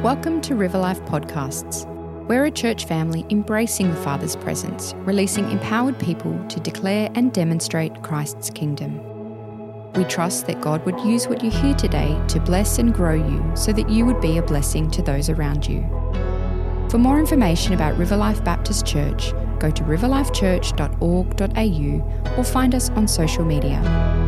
Welcome to River Life Podcasts. We're a church family embracing the Father's presence, releasing empowered people to declare and demonstrate Christ's kingdom. We trust that God would use what you hear today to bless and grow you so that you would be a blessing to those around you. For more information about River Life Baptist Church, go to riverlifechurch.org.au or find us on social media.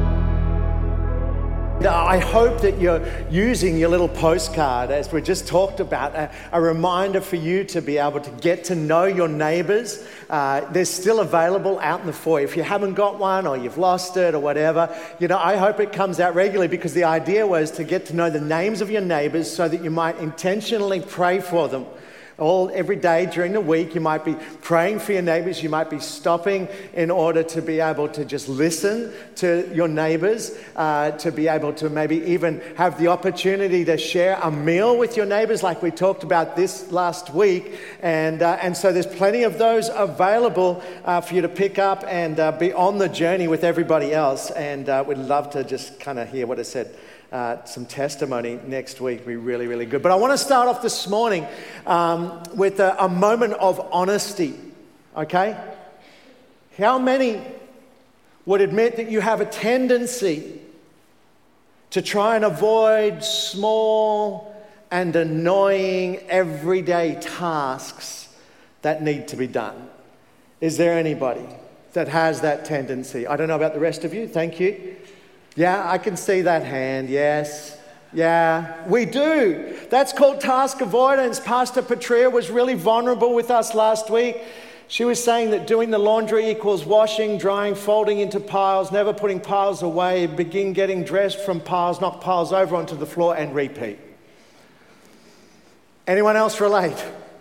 I hope that you're using your little postcard, as we just talked about, a reminder for you to be able to get to know your neighbours. They're still available out in the foyer. If you haven't got one or you've lost it or whatever, I hope it comes out regularly, because the idea was to get to know the names of your neighbours so that you might intentionally pray for them. Every day during the week, you might be praying for your neighbours. You might be stopping in order to be able to just listen to your neighbours, to be able to maybe even have the opportunity to share a meal with your neighbours, like we talked about this last week. And so there's plenty of those available for you to pick up and be on the journey with everybody else. And we'd love to just kind of hear what it said. Some testimony next week will be really, really good. But I want to start off this morning with a moment of honesty, okay? How many would admit that you have a tendency to try and avoid small and annoying everyday tasks that need to be done? Is there anybody that has that tendency? I don't know about the rest of you. Thank you. Yeah, I can see that hand, yes. Yeah, we do. That's called task avoidance. Pastor Petria was really vulnerable with us last week. She was saying that doing the laundry equals washing, drying, folding into piles, never putting piles away, begin getting dressed from piles, knock piles over onto the floor and repeat. Anyone else relate?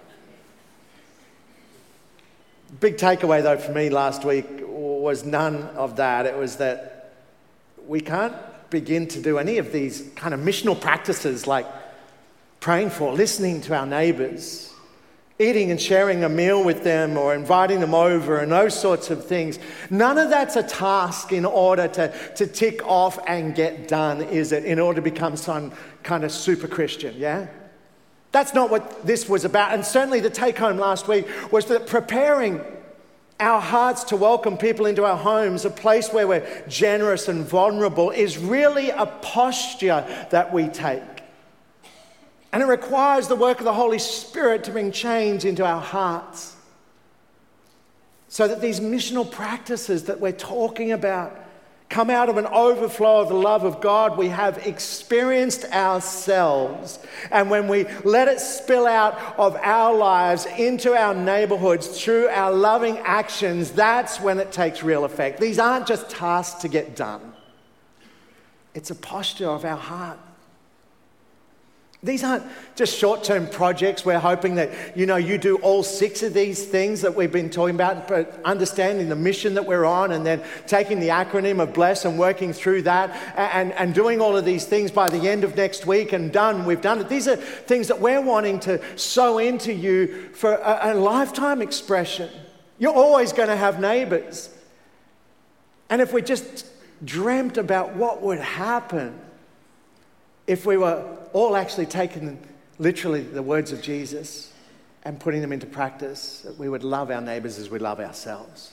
Big takeaway though for me last week was none of that. It was that we can't begin to do any of these kind of missional practices like praying for, listening to our neighbours, eating and sharing a meal with them, or inviting them over, and those sorts of things. None of that's a task in order to tick off and get done, is it? In order to become some kind of super Christian, yeah? That's not what this was about. And certainly the take home last week was that preparing our hearts to welcome people into our homes, a place where we're generous and vulnerable, is really a posture that we take. And it requires the work of the Holy Spirit to bring change into our hearts, so that these missional practices that we're talking about come out of an overflow of the love of God we have experienced ourselves. And when we let it spill out of our lives into our neighborhoods through our loving actions, that's when it takes real effect. These aren't just tasks to get done. It's a posture of our heart. These aren't just short-term projects. We're hoping that, you do all 6 of these things that we've been talking about, but understanding the mission that we're on, and then taking the acronym of BLESS and working through that, and doing all of these things by the end of next week and done. We've done it. These are things that we're wanting to sow into you for a lifetime expression. You're always going to have neighbours. And if we just dreamt about what would happen if we were all actually taking literally the words of Jesus and putting them into practice, that we would love our neighbours as we love ourselves.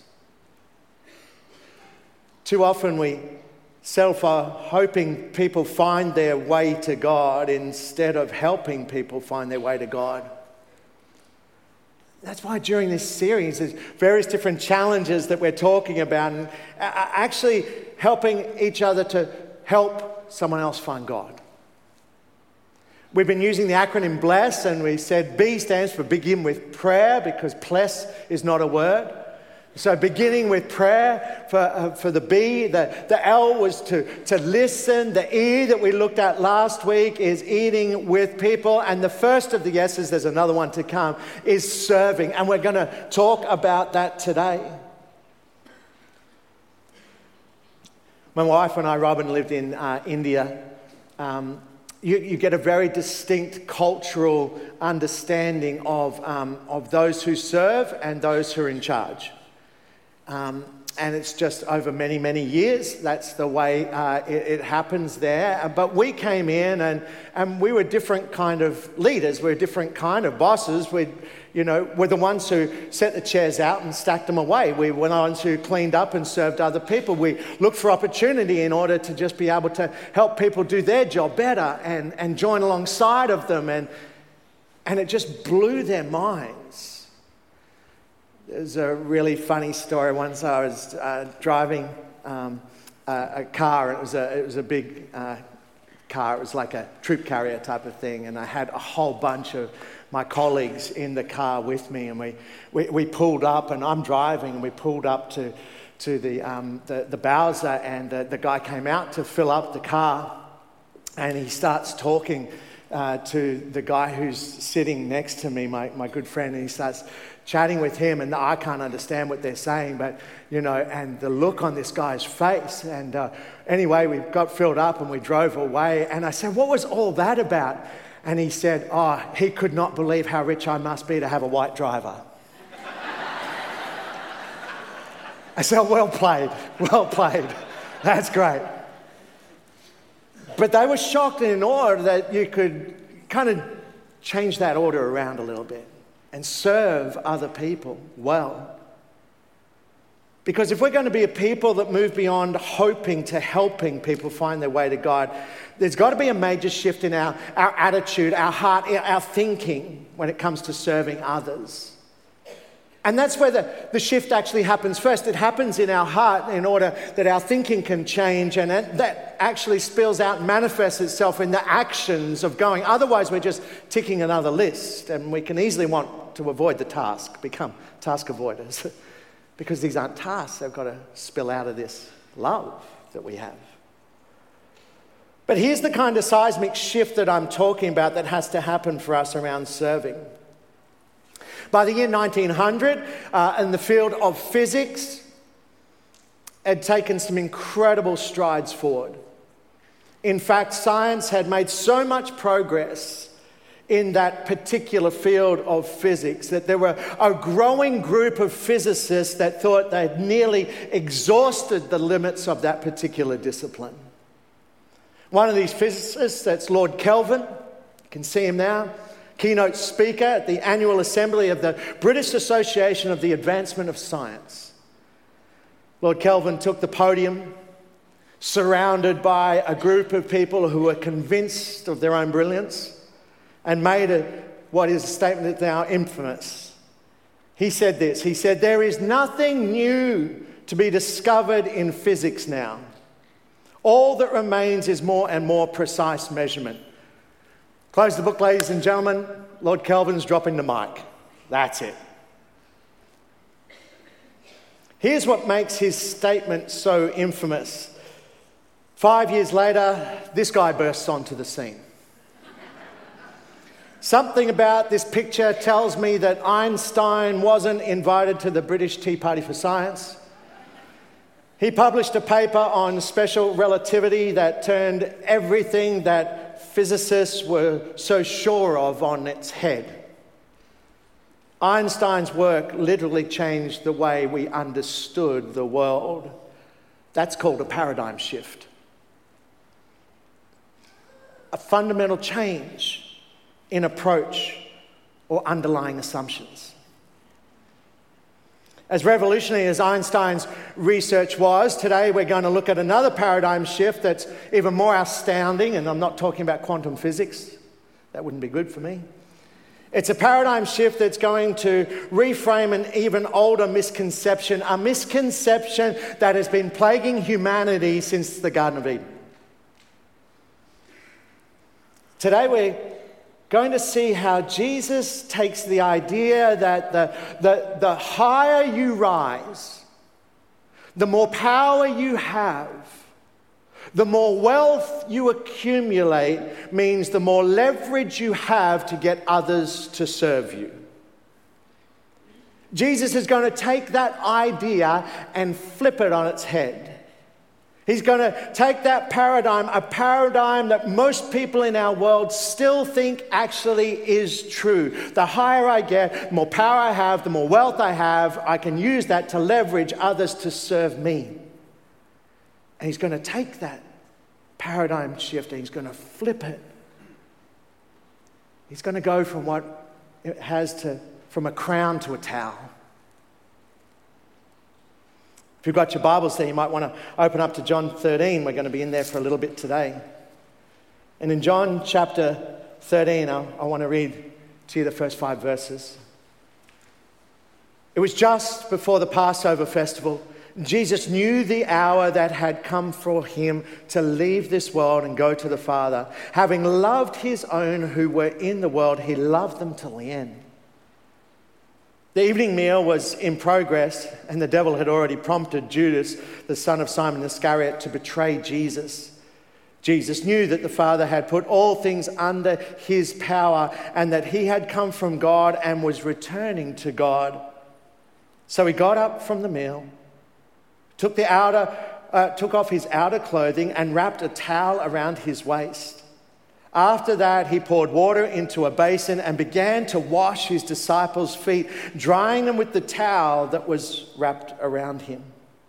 Too often we settle for hoping people find their way to God instead of helping people find their way to God. That's why during this series there's various different challenges that we're talking about, and actually helping each other to help someone else find God. We've been using the acronym BLESS, and we said B stands for begin with prayer, because PLESS is not a word. So beginning with prayer for the B. The L was to listen. The E that we looked at last week is eating with people. And the first of the S's, there's another one to come, is serving. And we're going to talk about that today. My wife and I, Robin, lived in India. You get a very distinct cultural understanding of those who serve and those who are in charge. And it's just over many, many years. That's the way it happens there. But we came in and we were different kind of leaders. We were different kind of bosses. We're the ones who set the chairs out and stacked them away. We were the ones who cleaned up and served other people. We looked for opportunity in order to just be able to help people do their job better and join alongside of them. And it just blew their minds. There's a really funny story. Once I was driving a car, and it was a big car. It was like a troop carrier type of thing, and I had a whole bunch of my colleagues in the car with me, and we pulled up, and I'm driving, and we pulled up to the Bowser, and the guy came out to fill up the car, and he starts talking to the guy who's sitting next to me, my good friend, and he starts chatting with him, and I can't understand what they're saying, but, and the look on this guy's face. And anyway, we got filled up and we drove away, and I said, what was all that about? And he said, he could not believe how rich I must be to have a white driver. I said, well played. That's great. But they were shocked and in awe that you could kind of change that order around a little bit and serve other people well. Because if we're going to be a people that move beyond hoping to helping people find their way to God, there's got to be a major shift in our attitude, our heart, our thinking when it comes to serving others. And that's where the shift actually happens first. It happens in our heart in order that our thinking can change, and that actually spills out and manifests itself in the actions of going. Otherwise, we're just ticking another list, and we can easily want to avoid the task, become task avoiders. Because these aren't tasks. They've got to spill out of this love that we have. But here's the kind of seismic shift that I'm talking about that has to happen for us around serving. By the year 1900, in the field of physics, had taken some incredible strides forward. In fact, science had made so much progress in that particular field of physics that there were a growing group of physicists that thought they'd nearly exhausted the limits of that particular discipline. One of these physicists, that's Lord Kelvin, you can see him now, keynote speaker at the annual assembly of the British Association of the Advancement of Science. Lord Kelvin took the podium, surrounded by a group of people who were convinced of their own brilliance, and made what is a statement that's now infamous. He said this, he said, "There is nothing new to be discovered in physics now. All that remains is more and more precise measurement." Close the book, ladies and gentlemen. Lord Kelvin's dropping the mic. That's it. Here's what makes his statement so infamous. 5 years later, this guy bursts onto the scene. Something about this picture tells me that Einstein wasn't invited to the British Tea Party for Science. He published a paper on special relativity that turned everything that physicists were so sure of on its head. Einstein's work literally changed the way we understood the world. That's called a paradigm shift. A fundamental change in approach or underlying assumptions. As revolutionary as Einstein's research was, today we're going to look at another paradigm shift that's even more astounding, and I'm not talking about quantum physics. That wouldn't be good for me. It's a paradigm shift that's going to reframe an even older misconception, a misconception that has been plaguing humanity since the Garden of Eden. Today we're going to see how Jesus takes the idea that the higher you rise, the more power you have, the more wealth you accumulate, means the more leverage you have to get others to serve you. Jesus is going to take that idea and flip it on its head. He's going to take that paradigm, a paradigm that most people in our world still think actually is true. The higher I get, the more power I have, the more wealth I have, I can use that to leverage others to serve me. And he's going to take that paradigm shift and he's going to flip it. He's going to go from what it has to, from a crown to a towel. If you've got your Bibles there, you might want to open up to John 13. We're going to be in there for a little bit today. And in John chapter 13, I want to read to you the first 5 verses. It was just before the Passover festival. Jesus knew the hour that had come for him to leave this world and go to the Father. Having loved his own who were in the world, he loved them till the end. The evening meal was in progress, and the devil had already prompted Judas, the son of Simon Iscariot, to betray Jesus. Jesus knew that the Father had put all things under his power and that he had come from God and was returning to God. So he got up from the meal, took off his outer clothing and wrapped a towel around his waist. After that, he poured water into a basin and began to wash his disciples' feet, drying them with the towel that was wrapped around him.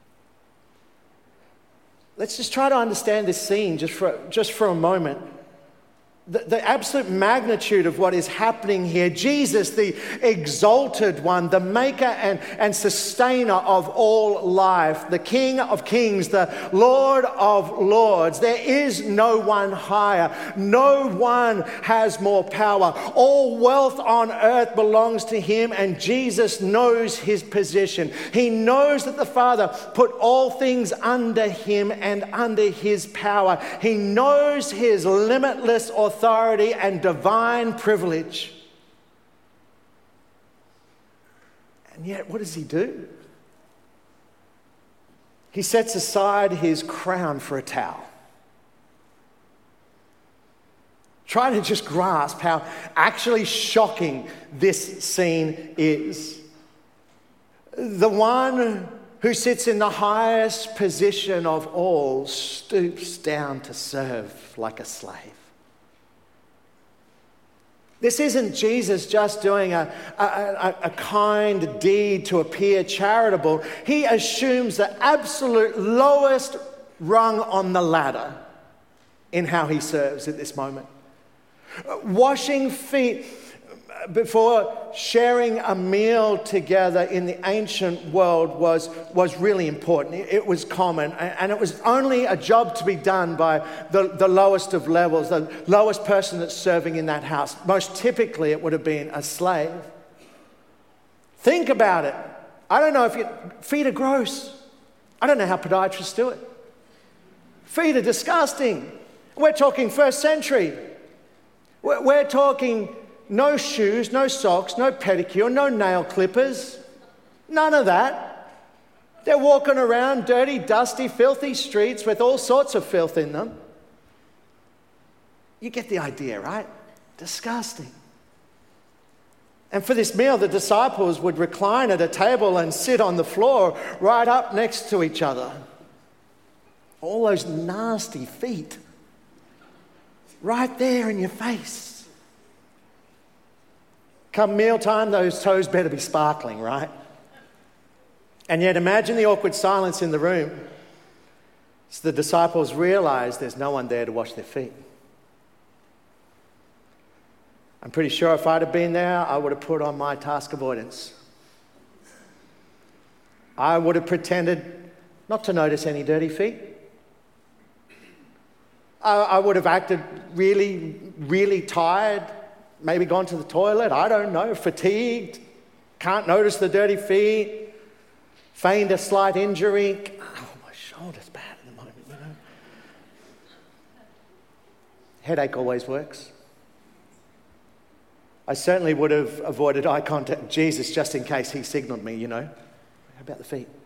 Let's just try to understand this scene just for a moment. The absolute magnitude of what is happening here. Jesus, the exalted one, the maker and sustainer of all life, the King of kings, the Lord of lords. There is no one higher. No one has more power. All wealth on earth belongs to him, and Jesus knows his position. He knows that the Father put all things under him and under his power. He knows his limitless authority and divine privilege. And yet, what does he do? He sets aside his crown for a towel. Try to just grasp how actually shocking this scene is. The one who sits in the highest position of all stoops down to serve like a slave. This isn't Jesus just doing a kind deed to appear charitable. He assumes the absolute lowest rung on the ladder in how he serves at this moment. Washing feet before sharing a meal together in the ancient world was really important. It was common, and it was only a job to be done by the lowest of levels, the lowest person that's serving in that house. Most typically, it would have been a slave. Think about it. I don't know if feet are gross. I don't know how podiatrists do it. Feet are disgusting. We're talking first century. We're talking no shoes, no socks, no pedicure, no nail clippers. None of that. They're walking around dirty, dusty, filthy streets with all sorts of filth in them. You get the idea, right? Disgusting. And for this meal, the disciples would recline at a table and sit on the floor right up next to each other. All those nasty feet right there in your face. Come mealtime, those toes better be sparkling, right? And yet imagine the awkward silence in the room. So the disciples realize there's no one there to wash their feet. I'm pretty sure if I'd have been there, I would have put on my task avoidance. I would have pretended not to notice any dirty feet. I would have acted really, really tired. Maybe gone to the toilet, I don't know, fatigued, can't notice the dirty feet, feigned a slight injury. Oh, my shoulder's bad at the moment, you know. Headache always works. I certainly would have avoided eye contact with Jesus just in case he signaled me, you know. How about the feet?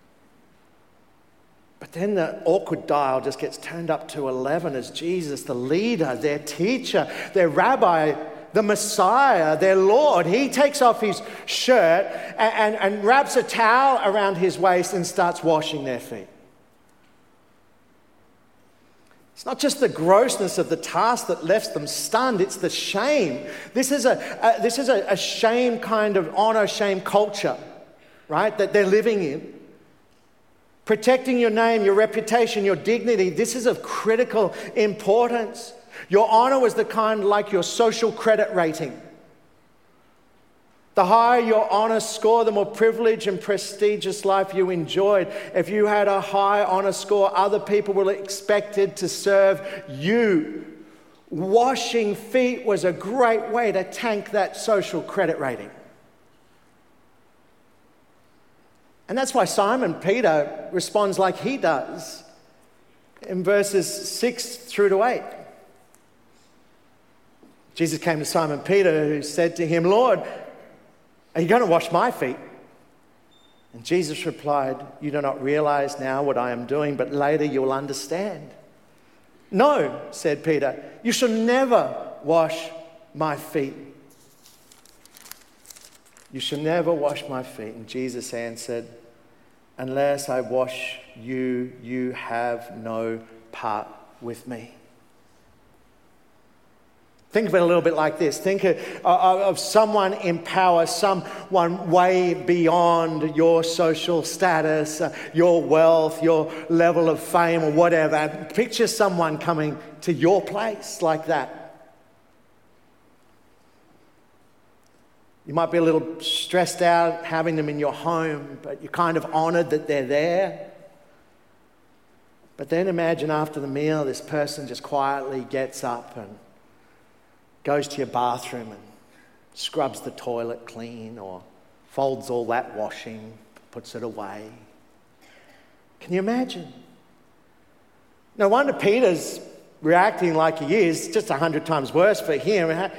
But then the awkward dial just gets turned up to 11 as Jesus, the leader, their teacher, their rabbi, the Messiah, their Lord, he takes off his shirt and wraps a towel around his waist and starts washing their feet. It's not just the grossness of the task that left them stunned, it's the shame. This is a shame kind of honor, shame culture, right, that they're living in. Protecting your name, your reputation, your dignity, this is of critical importance. Your honor was the kind like your social credit rating. The higher your honor score, the more privileged and prestigious life you enjoyed. If you had a high honor score, other people were expected to serve you. Washing feet was a great way to tank that social credit rating. And that's why Simon Peter responds like he does in verses 6 through to 8. Jesus came to Simon Peter, who said to him, "Lord, are you going to wash my feet?" And Jesus replied, "You do not realize now what I am doing, but later you will understand." "No," said Peter, "you shall never wash my feet." "You shall never wash my feet." And Jesus answered, "Unless I wash you, you have no part with me." Think of it a little bit like this. Think of someone in power, someone way beyond your social status, your wealth, your level of fame or whatever. Picture someone coming to your place like that. You might be a little stressed out having them in your home, but you're kind of honoured that they're there. But then imagine after the meal, this person just quietly gets up and goes to your bathroom and scrubs the toilet clean or folds all that washing, puts it away. Can you imagine? No wonder Peter's reacting like he is, just 100 times worse for him.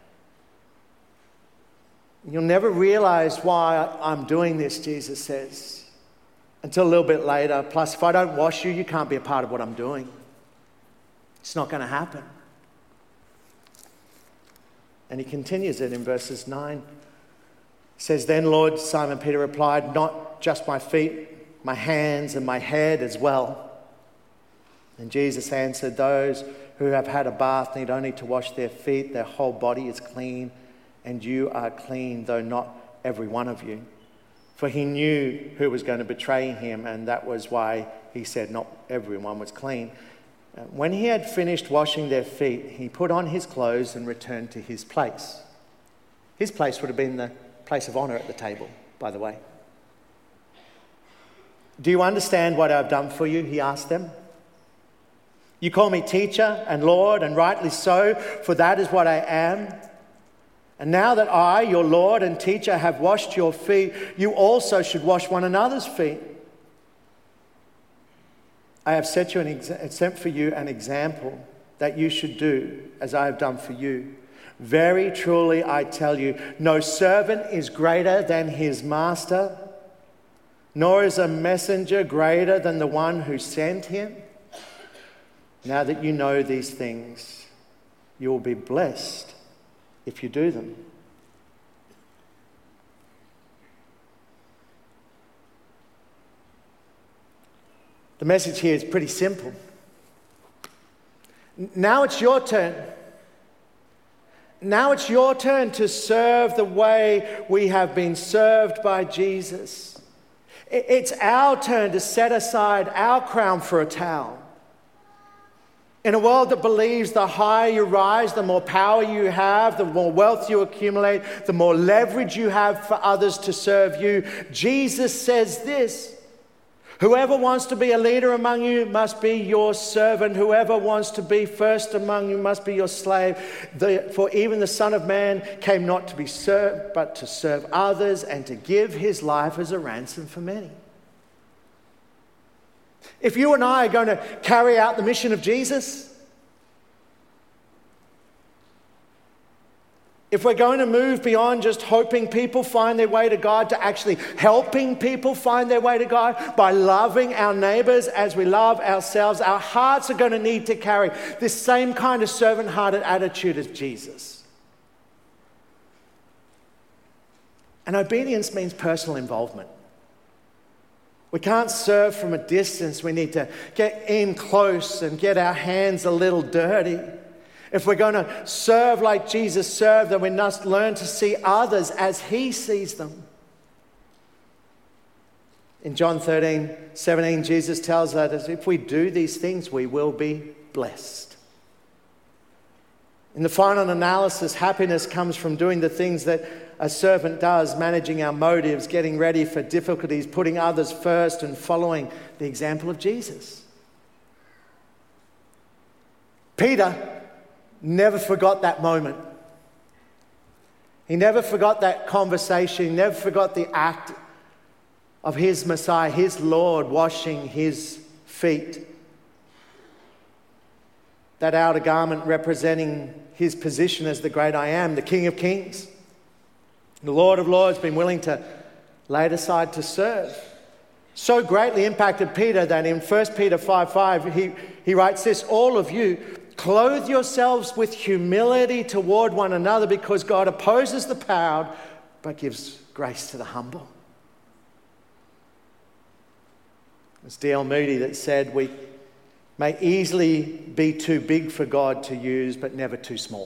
You'll never realize why I'm doing this, Jesus says, until a little bit later. Plus, if I don't wash you, you can't be a part of what I'm doing. It's not going to happen. And he continues it in verses 9. He says, "Then, Lord," Simon Peter replied, "not just my feet, my hands and my head as well." And Jesus answered, "Those who have had a bath need only to wash their feet. Their whole body is clean, and you are clean, though not every one of you." For he knew who was going to betray him, and that was why he said not everyone was clean. When he had finished washing their feet, he put on his clothes and returned to his place. His place would have been the place of honour at the table, by the way. "Do you understand what I've done for you?" he asked them. "You call me teacher and Lord, and rightly so, for that is what I am. And now that I, your Lord and teacher, have washed your feet, you also should wash one another's feet. I have set for you an example that you should do as I have done for you. Very truly I tell you, no servant is greater than his master, nor is a messenger greater than the one who sent him. Now that you know these things, you will be blessed if you do them." The message here is pretty simple. Now it's your turn. Now it's your turn to serve the way we have been served by Jesus. It's our turn to set aside our crown for a towel. In a world that believes the higher you rise, the more power you have, the more wealth you accumulate, the more leverage you have for others to serve you, Jesus says this: "Whoever wants to be a leader among you must be your servant. Whoever wants to be first among you must be your slave. For even the Son of Man came not to be served, but to serve others and to give his life as a ransom for many." If you and I are going to carry out the mission of Jesus, if we're going to move beyond just hoping people find their way to God to actually helping people find their way to God by loving our neighbours as we love ourselves, our hearts are going to need to carry this same kind of servant-hearted attitude as Jesus. And obedience means personal involvement. We can't serve from a distance. We need to get in close and get our hands a little dirty. If we're going to serve like Jesus served, then we must learn to see others as he sees them. In John 13:17, Jesus tells us if we do these things, we will be blessed. In the final analysis, happiness comes from doing the things that a servant does, managing our motives, getting ready for difficulties, putting others first, and following the example of Jesus. Peter never forgot that moment. He never forgot that conversation. He never forgot the act of his Messiah, his Lord, washing his feet. That outer garment representing his position as the great I am, the King of Kings, the Lord of Lords, been willing to lay it aside to serve. So greatly impacted Peter that in 1 Peter 5:5, he writes this, all of you, clothe yourselves with humility toward one another because God opposes the proud but gives grace to the humble. It's D.L. Moody that said, we may easily be too big for God to use, but never too small.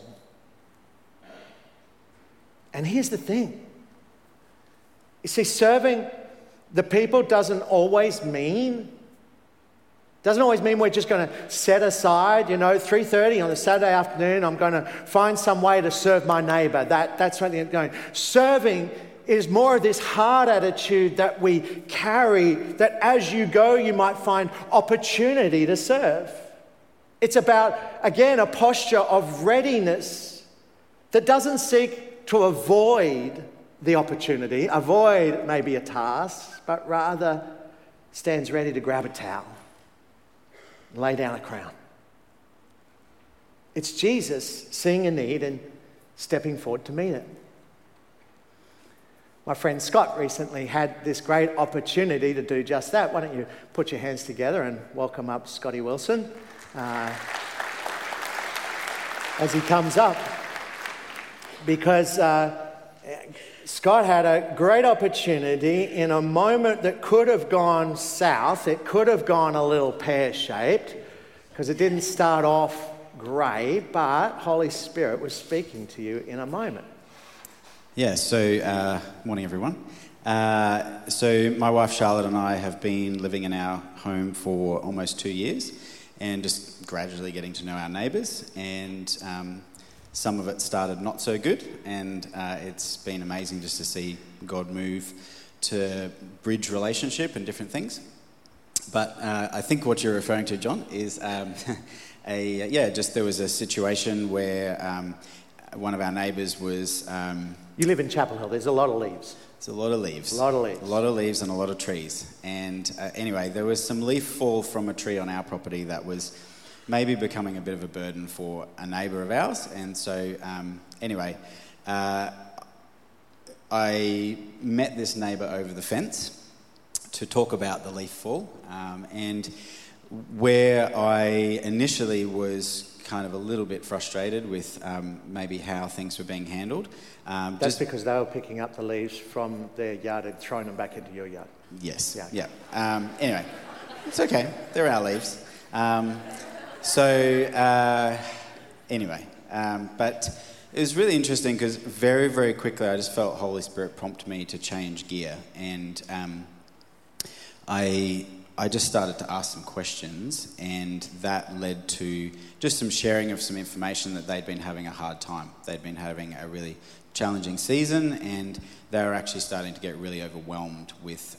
And here's the thing. You see, serving the people doesn't always mean we're just going to set aside, 3:30 on a Saturday afternoon, I'm going to find some way to serve my neighbour. That's something I'm going. Serving is more of this heart attitude that we carry, that as you go, you might find opportunity to serve. It's about, again, a posture of readiness that doesn't seek to avoid the opportunity, avoid maybe a task, but rather stands ready to grab a towel, lay down a crown. It's Jesus seeing a need and stepping forward to meet it. My friend Scott recently had this great opportunity to do just that. Why don't you put your hands together and welcome up Scotty Wilson as he comes up. Because Scott had a great opportunity in a moment that could have gone south. It could have gone a little pear-shaped because it didn't start off great, but Holy Spirit was speaking to you in a moment. Yeah, so morning everyone. So my wife Charlotte and I have been living in our home for almost 2 years and just gradually getting to know our neighbours, and some of it started not so good, and it's been amazing just to see God move to bridge relationship and different things. But I think what you're referring to, John, is there was a situation where one of our neighbours was... You live in Chapel Hill. There's a lot of leaves. There's a lot of leaves. A lot of leaves. A lot of leaves and a lot of trees. And anyway, there was some leaf fall from a tree on our property that was maybe becoming a bit of a burden for a neighbour of ours. And so I met this neighbour over the fence to talk about the leaf fall. And where I initially was kind of a little bit frustrated with maybe how things were being handled. That's because they were picking up the leaves from their yard and throwing them back into your yard. Yes, yeah. Anyway, it's okay. They're our leaves. But it was really interesting because very, very quickly I just felt Holy Spirit prompt me to change gear. And I just started to ask some questions, and that led to just some sharing of some information that they'd been having a hard time. They'd been having a really challenging season, and they were actually starting to get really overwhelmed with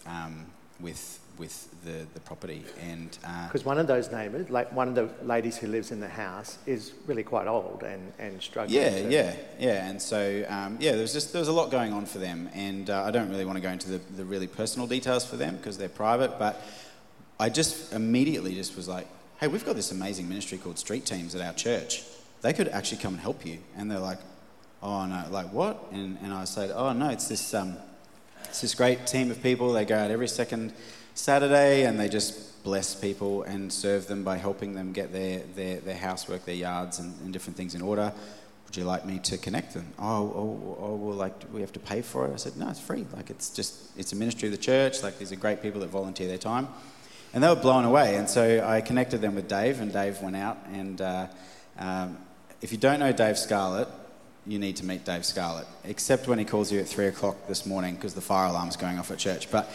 the property. And because one of those neighbours, like one of the ladies who lives in the house, is really quite old and struggling. Yeah. And so there was a lot going on for them, and I don't really want to go into the really personal details for them because they're private, but I just immediately just was like, hey, we've got this amazing ministry called Street Teams at our church. They could actually come and help you. And they're like, oh no, like what? And I said, oh no, it's this great team of people. They go out every second Saturday and they just bless people and serve them by helping them get their housework, their yards and different things in order. would you like me to connect them? Well, do we have to pay for it? I said, no, it's free. It's a ministry of the church. These are great people that volunteer their time. And they were blown away. And so I connected them with Dave, and Dave went out. And if you don't know Dave Scarlett, you need to meet Dave Scarlett, except when he calls you at 3 o'clock this morning because the fire alarm's going off at church. But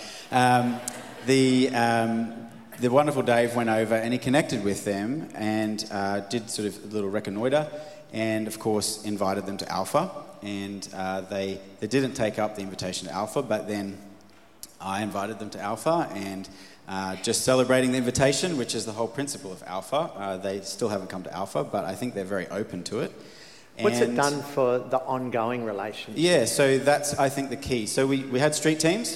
the wonderful Dave went over and he connected with them and did sort of a little reconnoitre, and of course invited them to Alpha. And they didn't take up the invitation to Alpha, but then I invited them to Alpha, and just celebrating the invitation, which is the whole principle of Alpha. They still haven't come to Alpha, but I think they're very open to it. What's it done for the ongoing relationship? Yeah, so that's, I think, the key. So we had street teams,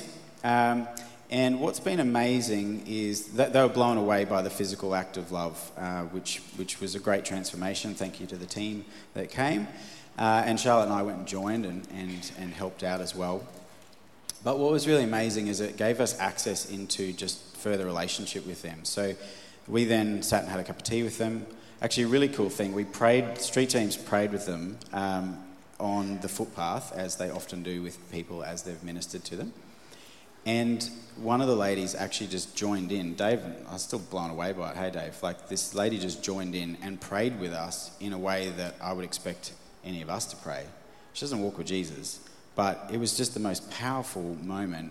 and what's been amazing is that they were blown away by the physical act of love, which was a great transformation. Thank you to the team that came. And Charlotte and I went and joined and helped out as well. But what was really amazing is it gave us access into just further relationship with them. So we then sat and had a cup of tea with them. Actually, a really cool thing, street teams prayed with them on the footpath, as they often do with people as they've ministered to them. And one of the ladies actually just joined in. Dave, I was still blown away by it. Hey, Dave, this lady just joined in and prayed with us in a way that I would expect any of us to pray. She doesn't walk with Jesus, but it was just the most powerful moment.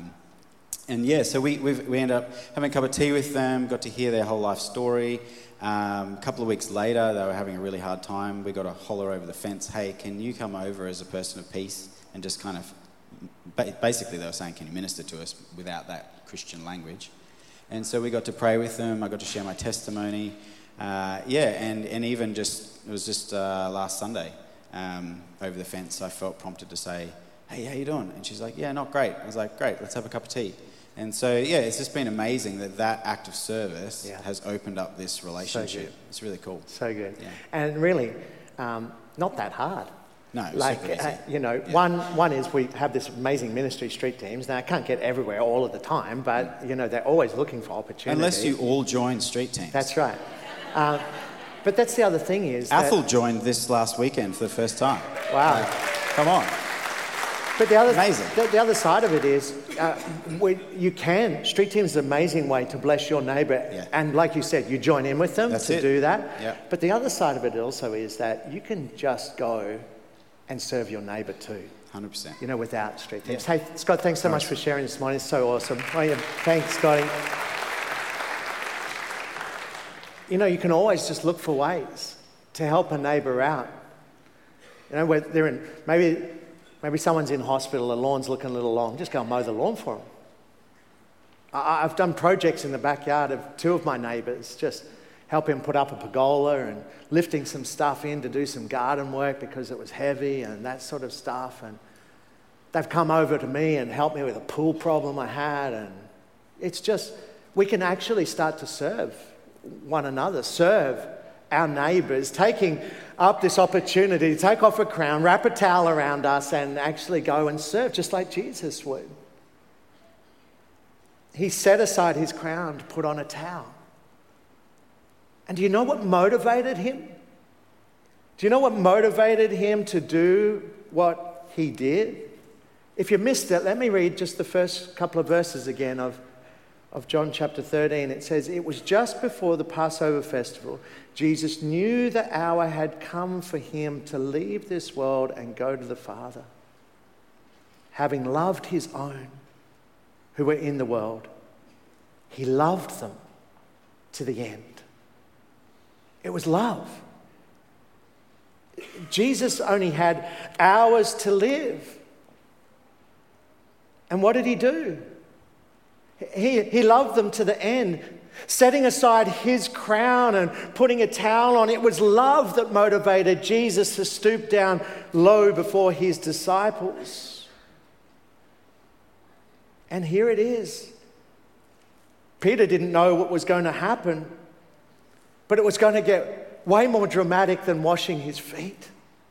So we ended up having a cup of tea with them, got to hear their whole life story. A couple of weeks later, they were having a really hard time. We got a holler over the fence, hey, can you come over as a person of peace? And just kind of, basically they were saying, can you minister to us without that Christian language? And so we got to pray with them. I got to share my testimony. And even just, it was just last Sunday, over the fence, I felt prompted to say, hey, how you doing? And she's like, yeah, not great. I was like, great, let's have a cup of tea. And so, it's just been amazing that act of service has opened up this relationship. So it's really cool. So good. Yeah. And really, not that hard. No, one is we have this amazing ministry, street teams. Now, I can't get everywhere all of the time, but, they're always looking for opportunities. Unless you all join street teams. That's right. But that's the other thing is Athel joined this last weekend for the first time. Wow. Come on. But the other side of it is, street teams is an amazing way to bless your neighbour. Yeah. And like you said, you join in with them do that. Yeah. But the other side of it also is that you can just go and serve your neighbour too. 100%. Without street teams. Yeah. Hey, Scott, thanks so much for sharing this morning. It's so awesome. Thanks, Scotty. You can always just look for ways to help a neighbour out. Where they're in, maybe someone's in hospital, the lawn's looking a little long, just go and mow the lawn for them. I've done projects in the backyard of two of my neighbours, just helping put up a pergola and lifting some stuff in to do some garden work because it was heavy and that sort of stuff. And they've come over to me and helped me with a pool problem I had. And it's just, we can actually start to serve one another, serve our neighbours, taking up this opportunity to take off a crown, wrap a towel around us and actually go and serve just like Jesus would. He set aside his crown to put on a towel. And do you know what motivated him? Do you know what motivated him to do what he did? If you missed it, let me read just the first couple of verses again of John chapter 13. It says, it was just before the Passover festival. Jesus knew the hour had come for him to leave this world and go to the Father. Having loved his own who were in the world, he loved them to the end. It was love. Jesus only had hours to live. And what did he do? He loved them to the end, setting aside his crown and putting a towel on. It was love that motivated Jesus to stoop down low before his disciples. And here it is. Peter didn't know what was going to happen, but it was going to get way more dramatic than washing his feet.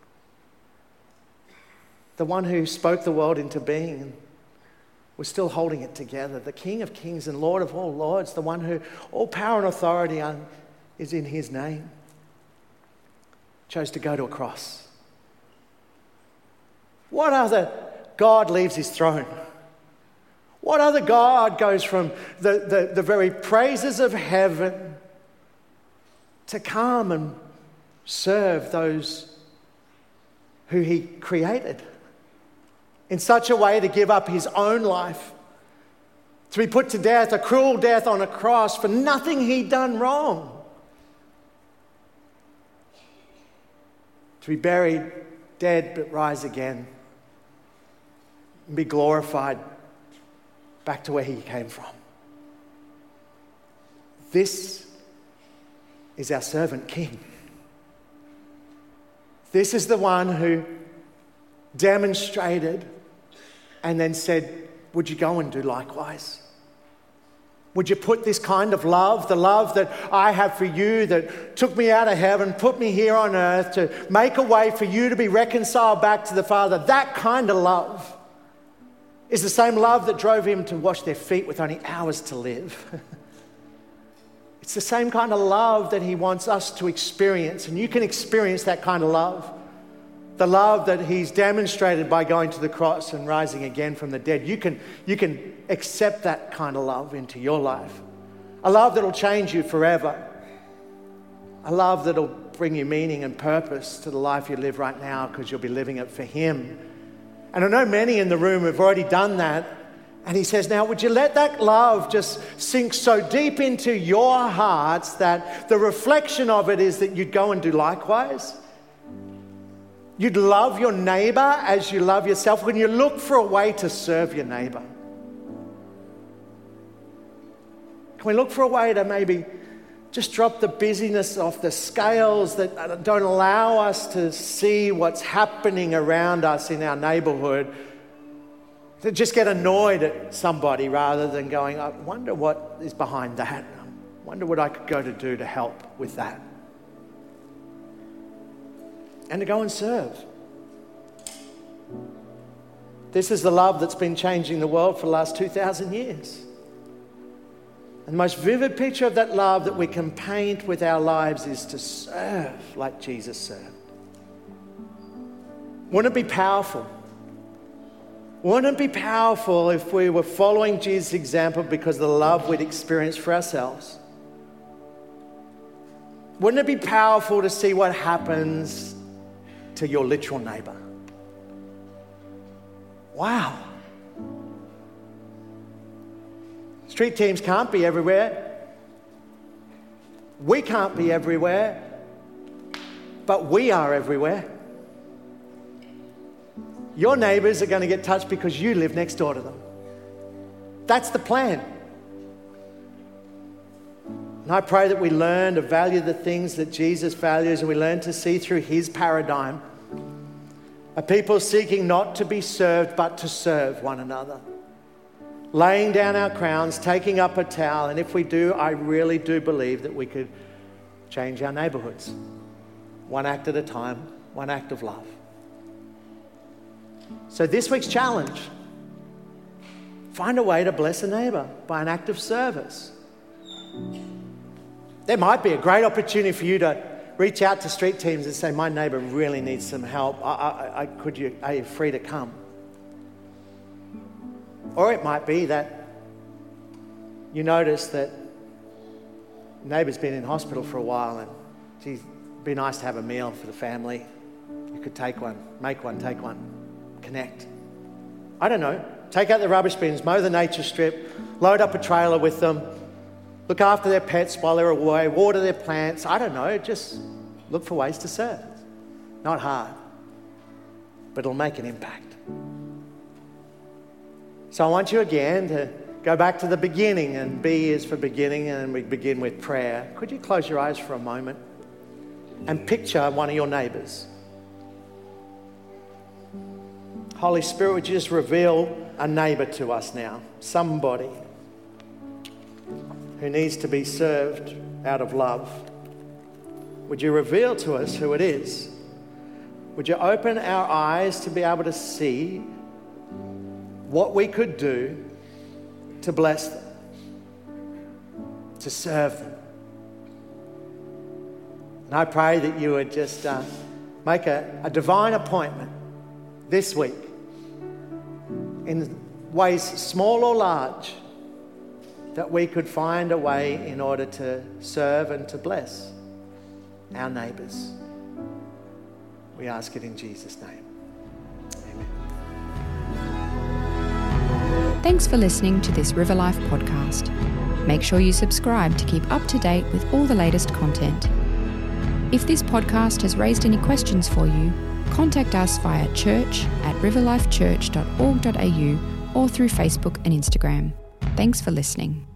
The one who spoke the world into being was still holding it together. The King of Kings and Lord of all lords, the one who all power and authority is in his name, chose to go to a cross What other God leaves his throne? What other God goes from the very praises of heaven to come and serve those who he created in such a way to give up his own life, to be put to death, a cruel death on a cross for nothing he'd done wrong, to be buried, dead, but rise again, and be glorified back to where he came from. This is our servant king. This is the one who demonstrated and then said, would you go and do likewise? Would you put this kind of love, the love that I have for you, that took me out of heaven, put me here on earth to make a way for you to be reconciled back to the Father, that kind of love is the same love that drove him to wash their feet with only hours to live. It's the same kind of love that he wants us to experience, and you can experience that kind of love. The love that he's demonstrated by going to the cross and rising again from the dead. You can accept that kind of love into your life. A love that'll change you forever. A love that'll bring you meaning and purpose to the life you live right now because you'll be living it for him. And I know many in the room have already done that. And he says, now, would you let that love just sink so deep into your hearts that the reflection of it is that you'd go and do likewise? You'd love your neighbor as you love yourself when you look for a way to serve your neighbor. Can we look for a way to maybe just drop the busyness off the scales that don't allow us to see what's happening around us in our neighborhood? To just get annoyed at somebody rather than going, I wonder what is behind that. I wonder what I could go to do to help with that. And to go and serve. This is the love that's been changing the world for the last 2,000 years. And the most vivid picture of that love that we can paint with our lives is to serve like Jesus served. Wouldn't it be powerful? Wouldn't it be powerful if we were following Jesus' example because of the love we'd experienced for ourselves? Wouldn't it be powerful to see what happens to your literal neighbor? Wow. Street teams can't be everywhere. We can't be everywhere. But we are everywhere. Your neighbors are going to get touched because you live next door to them. That's the plan. And I pray that we learn to value the things that Jesus values, and we learn to see through his paradigm a people seeking not to be served but to serve one another. Laying down our crowns, taking up a towel, and if we do, I really do believe that we could change our neighborhoods. One act at a time, one act of love. So this week's challenge, find a way to bless a neighbor by an act of service. There might be a great opportunity for you to reach out to street teams and say, my neighbor really needs some help. Are you free to come? Or it might be that you notice that neighbor's been in hospital for a while and geez, it'd be nice to have a meal for the family. You could take one, make one, take one, connect. I don't know. Take out the rubbish bins, mow the nature strip, load up a trailer with them, look after their pets while they're away, water their plants. I don't know. Just look for ways to serve. Not hard, but it'll make an impact. So I want you again to go back to the beginning, and B is for beginning, and we begin with prayer. Could you close your eyes for a moment and picture one of your neighbors? Holy Spirit, would you just reveal a neighbor to us now? Somebody who needs to be served out of love. Would you reveal to us who it is? Would you open our eyes to be able to see what we could do to bless them, to serve them? And I pray that you would just make a divine appointment this week, in ways small or large, that we could find a way in order to serve and to bless our neighbours. We ask it in Jesus' name. Amen. Thanks for listening to this River Life podcast. Make sure you subscribe to keep up to date with all the latest content. If this podcast has raised any questions for you, contact us via church@riverlifechurch.org.au or through Facebook and Instagram. Thanks for listening.